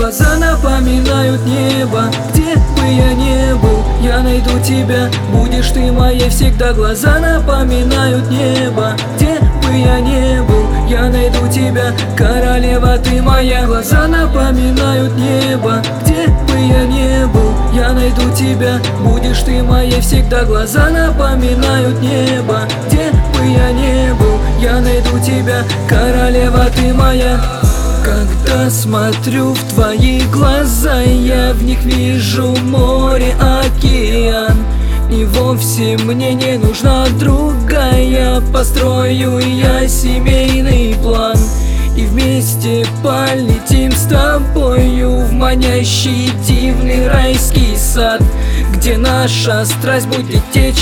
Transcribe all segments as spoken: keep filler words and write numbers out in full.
глаза напоминают небо. Где бы я не был, я найду тебя, будешь ты моей всегда. Глаза напоминают небо. Где бы я не был, я найду тебя, королева ты моя. Глаза напоминают небо. Где бы я не был, я найду тебя, будешь ты моей всегда. Глаза напоминают небо. Где бы я не был, я найду тебя, королева ты моя. Когда смотрю в твои глаза, я в них вижу море, океан. И вовсе мне не нужна другая, построю я семейный план. И вместе полетим с тобою в манящий дивный райский сад, где наша страсть будет течь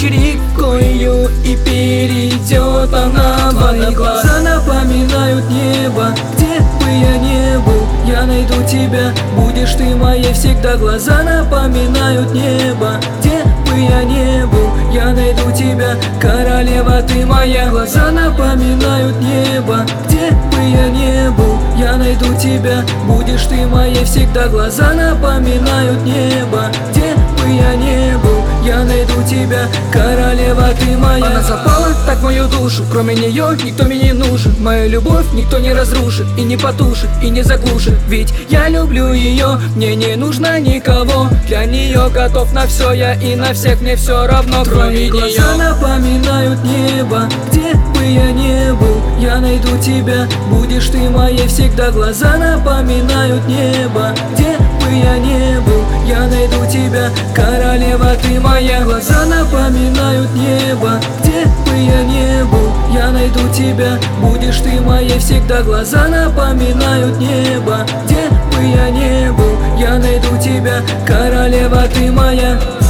рекою, и перейдет она в твои глаза напоминают небо. Где бы я не был, я найду тебя, будешь ты моей всегда. Глаза напоминают небо. Где бы я не был, я найду тебя, королева ты моя. Глаза напоминают небо. Где бы я не был, я найду тебя, будешь ты моей всегда. Глаза напоминают небо. Где бы я не был, я найду тебя, королева ты моя. Она запала так в мою душу, кроме нее никто мне не нужен. Мою любовь никто не разрушит, и не потушит, и не заглушит. Ведь я люблю ее, мне не нужно никого. Для нее готов на все я, и на всех мне все равно, кроме Твои нее. глаза напоминают небо. Где бы я не был, я найду тебя, будешь ты моей всегда. Глаза напоминают небо. Где бы я не был, я найду тебя, королева ты моя. Глаза напоминают небо. Где бы я не был, я найду тебя, будешь ты моей всегда. Глаза напоминают небо. Где бы я не был, я найду тебя, королева ты моя.